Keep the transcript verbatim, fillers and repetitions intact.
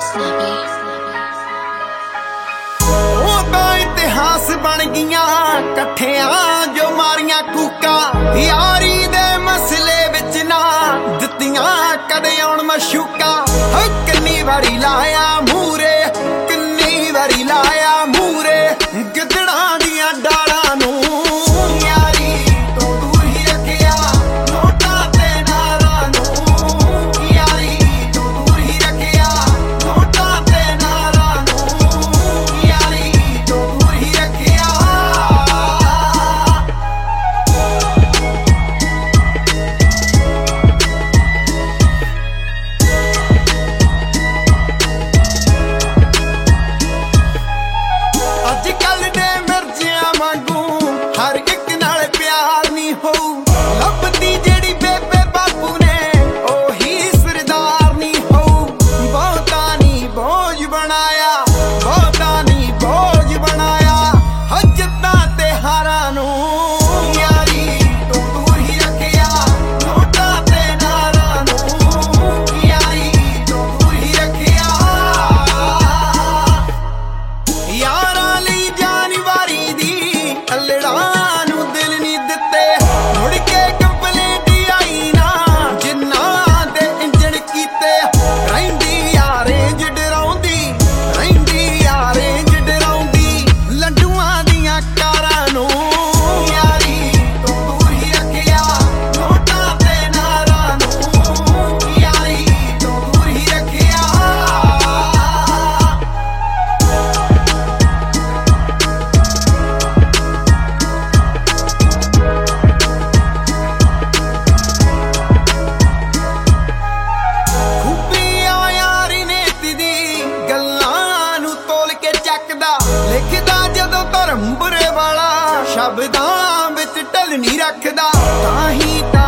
इतिहास बन गईया कट्ठिया जो मारिया कूका यारी दे मसले विच ना दित्तियां कदे आउण मशूका किन्नी वारी लाया मूरे किन्नी वारी लाया मूरे गिदड़ा दियां डालां नूं शब्दां विच ढल नहीं रखदा तां ही